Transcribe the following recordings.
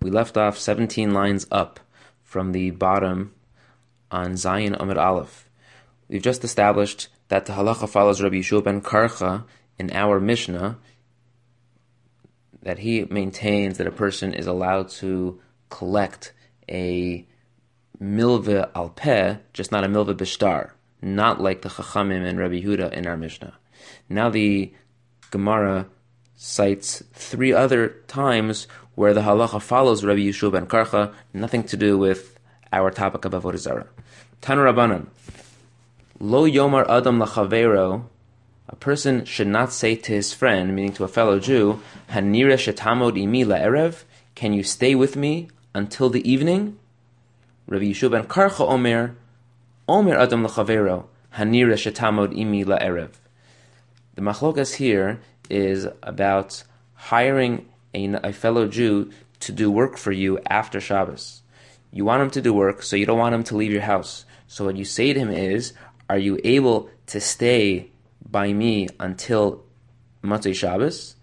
We left off 17 lines up from the bottom on Zayin Amud Aleph. We've just established that the halacha follows Rabbi Yeshua ben Karcha in our Mishnah, that he maintains that a person is allowed to collect a milveh al peh, just not a milveh bishtar, not like the Chachamim and Rabbi Yehuda in our Mishnah. Now the Gemara cites 3 other times where the halacha follows Rabbi Yeshua ben Karcha, nothing to do with our topic of Avodah Zarah. Tanu Rabbanan, Lo Yomar Adam Lachavero, a person should not say to his friend, meaning to a fellow Jew, Hanira shetamod imi la'erev, can you stay with me until the evening? Rabbi Yeshua ben Karcha Omer Adam Lachavero, Hanira shetamod imi la'erev. The machlokas here is about hiring a fellow Jew to do work for you after Shabbos. You want him to do work, so you don't want him to leave your house. So what you say to him is, are you able to stay by me until Motzei Shabbos?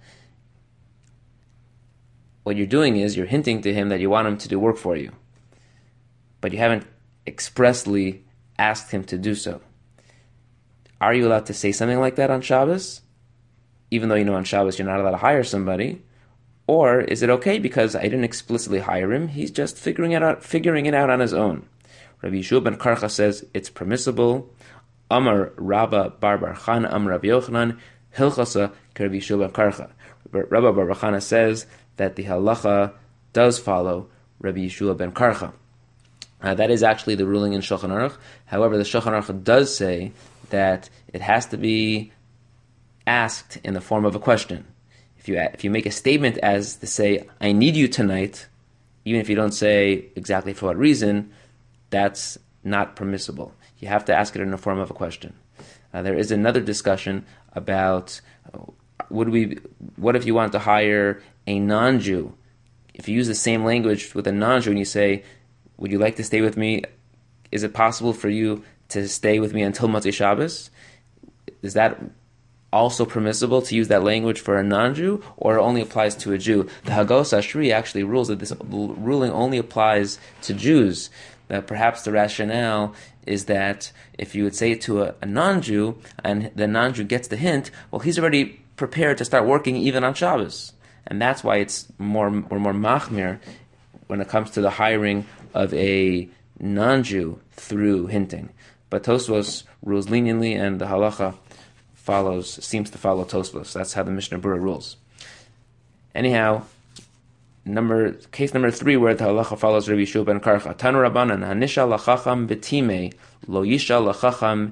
What you're doing is you're hinting to him that you want him to do work for you, but you haven't expressly asked him to do so. Are you allowed to say something like that on Shabbos? Even though you know on Shabbos you're not allowed to hire somebody? Or is it okay because I didn't explicitly hire him, he's just figuring it out on his own? Rabbi Yeshua ben Karcha says it's permissible. Amar Rabba bar bar Chana Amar Rabbi Yochanan Hilchasa Rabbi Yeshua ben Karcha. Rabba bar bar Chana says that the halacha does follow Rabbi Yeshua ben Karcha. That is actually the ruling in Shulchan Aruch. However, the Shulchan Aruch does say that it has to be asked in the form of a question. If you make a statement as to say, I need you tonight, even if you don't say exactly for what reason, that's not permissible. You have to ask it in the form of a question. There is another discussion about what if you want to hire a non-Jew? If you use the same language with a non-Jew and you say, would you like to stay with me? Is it possible for you to stay with me until Motzei Shabbos? Is that also permissible to use that language for a non-Jew, or it only applies to a Jew? The Hagos Ashri actually rules that this ruling only applies to Jews. That perhaps the rationale is that if you would say it to a non-Jew, and the non-Jew gets the hint, well, he's already prepared to start working even on Shabbos. And that's why it's more machmir when it comes to the hiring of a non-Jew through hinting. But Tosfos rules leniently, and the halacha seems to follow Tosfos. That's how the Mishnah Berurah rules. Anyhow, case number 3, where the halacha follows Rabbi Yeshua ben Karcha. Tanu Rabbanan, Hanisha lachacham betime, lo yisha lachacham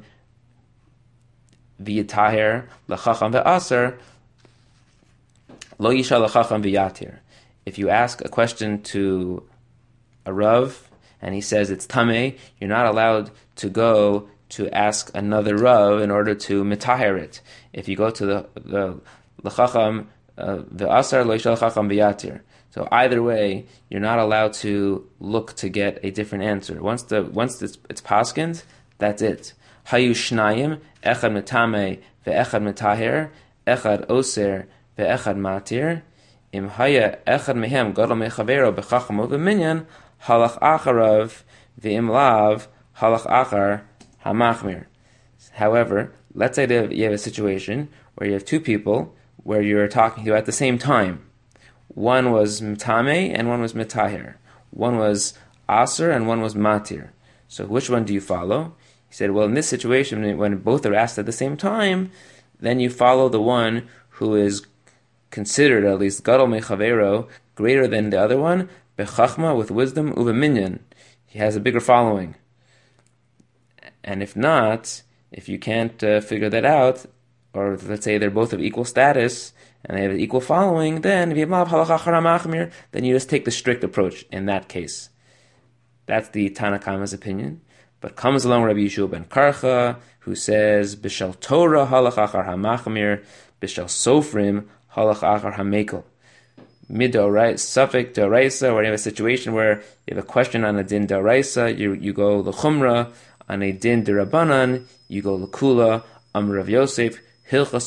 v'yitaher, lachacham ve'aser, lo yisha lachacham v'yatir. If you ask a question to a Rav, and he says it's tameh, you're not allowed to go to ask another Rav in order to mitaher it. If you go to the lachacham ve'aser, lo yisha lachacham v'yatir. So either way, you're not allowed to look to get a different answer. Once it's paskind, that's it. Hayu shnayim, echad metame ve'echad metaher, echad oser ve'echad matir. Im haya echad mehem gadol mechavero b'chacham u'b'minyan, halach acharav ve'im lav halach achar hamachmir. However, let's say that you have a situation where you have 2 people where you're talking to at the same time. One was mitame and one was mitahir. One was aser and one was matir. So which one do you follow? He said, well, in this situation, when both are asked at the same time, then you follow the one who is considered at least gadol mechavero, greater than the other one, bechachma, with wisdom, uveminyan. He has a bigger following. And if not, if you can't figure that out, or let's say they're both of equal status, and they have an equal following, then you just take the strict approach in that case. That's the Tanna Kama's opinion. But comes along Rabbi Yeshua ben Karcha, who says, B'shal Torah halach achar hamachmir, B'shal Sofrim halach achar hamekel. Suffix d'oraisa, where you have a situation where you have a question on a din d'oraisa, you go l'chumra. On a din d'Rabbanan, you go l'kula. Amar Rav Yosef, Hilchasa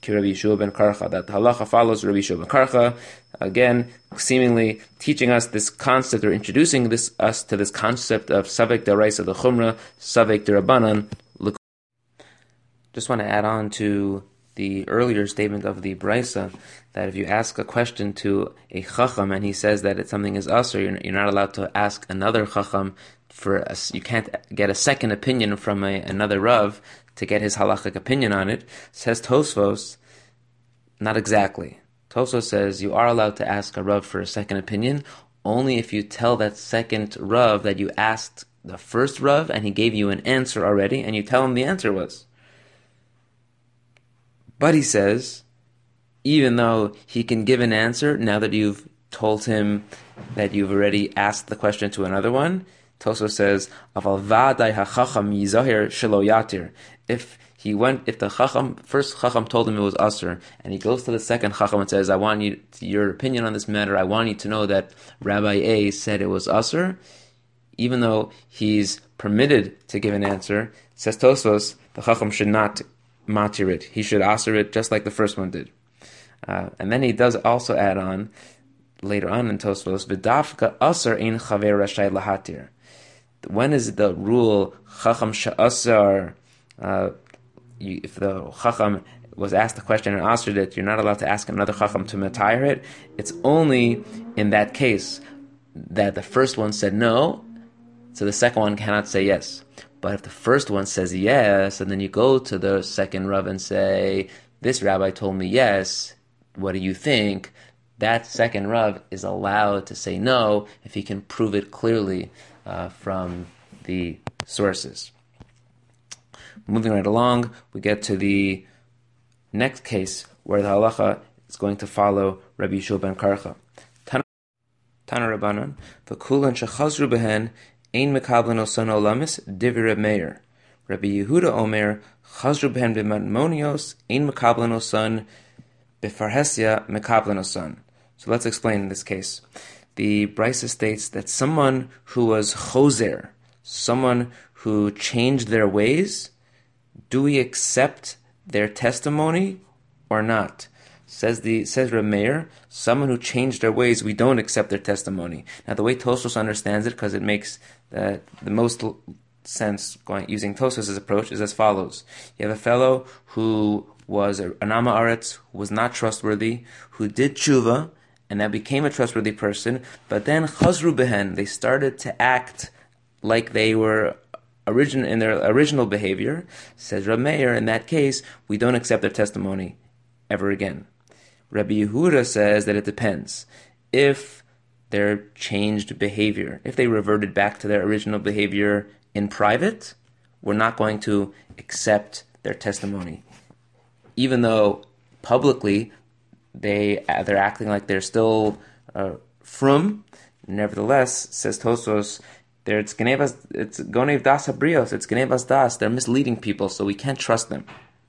Ki Rabbi Yeshua ben Karcha, that the halacha follows Rabbi Yeshua ben Karcha, again, seemingly teaching us this concept, or introducing us to this concept of Savek Daraisa the Chumra, Savek Derabanan. Just want to add on to the earlier statement of the Braisa, that if you ask a question to a Chacham and he says that something is us, or you're not allowed to ask another Chacham you can't get a second opinion from another Rav to get his halachic opinion on it. Says Tosfos, not exactly. Tosfos says you are allowed to ask a Rav for a second opinion only if you tell that second Rav that you asked the first Rav and he gave you an answer already, and you tell him the answer was. But he says, even though he can give an answer now that you've told him that you've already asked the question to another one, Toso says, "Aval va'adai hachacham yizahir shelo yatir." If the first chacham told him it was asur, and he goes to the second chacham and says, "I want your opinion on this matter. I want you to know that Rabbi A said it was asur," even though he's permitted to give an answer, says Tosos, the chacham should not matir it. He should asur it just like the first one did. And then he does also add on later on in Tosfos, "V'dafka asur ein chaver rashai lahatir." When is the rule Chacham she'asar? If the Chacham was asked the question and answered it, you're not allowed to ask another Chacham to matayr it. It's only in that case that the first one said no, so the second one cannot say yes. But if the first one says yes, and then you go to the second Rav and say, "This rabbi told me yes, what do you think?" That second Rav is allowed to say no if he can prove it clearly from the sources. Moving right along, we get to the next case where the halacha is going to follow Rabbi Yeshua ben Karcha. Tana Rabbanan, v'kulan shechazru behen ein mekablen osan olamis divrei Reb Meir. Rabbi Yehuda Omer chazru behen b'matmonios ein mekablen osan b'farhesia mekablen osan. So let's explain in this case. The Brisa states that someone who was choser, someone who changed their ways, do we accept their testimony or not? Says Reb Meir, someone who changed their ways, we don't accept their testimony. Now the way Tosfos understands it, because it makes the most sense using Tosfos' approach, is as follows. You have a fellow who was an Amma Aretz, who was not trustworthy, who did tshuva, and now became a trustworthy person, but then chazru behen, they started to act like they were in their original behavior. Says Reb Meir, in that case, we don't accept their testimony ever again. Rabbi Yehuda says that it depends. If their changed behavior, if they reverted back to their original behavior in private, we're not going to accept their testimony. Even though publicly they're acting like they're still frum, nevertheless, says Tosos, it's gonev das habrios, it's genevas das, they're misleading people, so we can't trust them.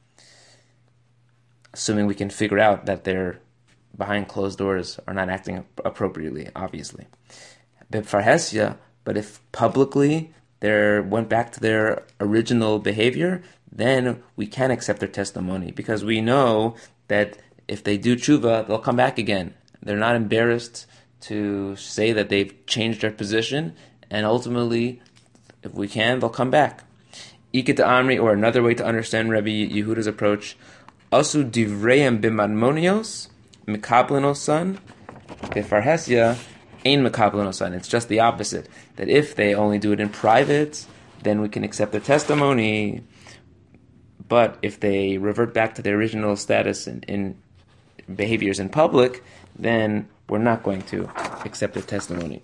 Assuming we can figure out that they're behind closed doors are not acting appropriately, obviously. B'farhesia, but if publicly they went back to their original behavior, then we can accept their testimony, because we know that if they do tshuva, they'll come back again. They're not embarrassed to say that they've changed their position, and ultimately, if we can, they'll come back. Ikit Amri, or another way to understand Rabbi Yehuda's approach, Asu divreim b'madmonios, mekablenosan, b'farhesia, ein mekablenosan. It's just the opposite. That if they only do it in private, then we can accept their testimony. But if they revert back to their original status in behaviors in public, then we're not going to accept their testimony.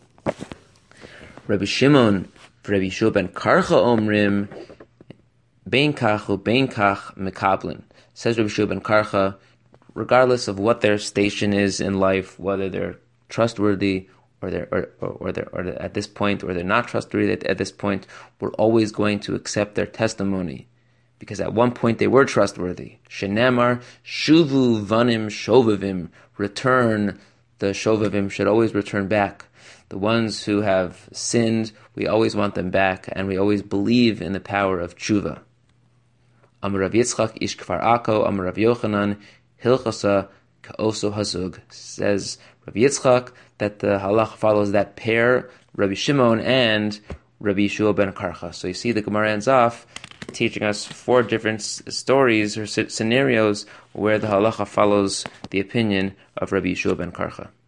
Rabbi Shimon, Rabbi Yeshua ben Karcha omrim, bein kach u bein kach mekablin. Says Rabbi Yeshua ben Karcha, regardless of what their station is in life, whether they're trustworthy or they're at this point, or they're not trustworthy at this point, we're always going to accept their testimony. Because at one point they were trustworthy. Shenemar, shuvu vanim shovavim, return, the shovavim should always return back. The ones who have sinned, we always want them back, and we always believe in the power of tshuva. Amar Rav Yitzchak ish Kfar Akko, Amar Rav Yochanan, Hilchasa ka'oso hazug. Says Rabbi Yitzchak that the halacha follows that pair, Rabbi Shimon and Rabbi Yeshua ben Karcha. So you see the Gemara ends off teaching us 4 different stories or scenarios where the halacha follows the opinion of Rabbi Yeshua ben Karcha.